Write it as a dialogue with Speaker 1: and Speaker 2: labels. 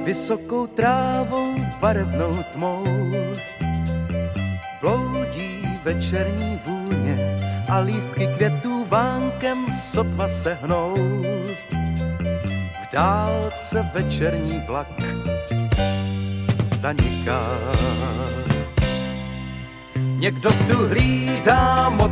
Speaker 1: vysokou trávou barevnou tmou. Bloudí večerní vůně a lístky květů vánkem sotva se hnou. V dálce večerní vlak zaniká. Někdo tu hlídá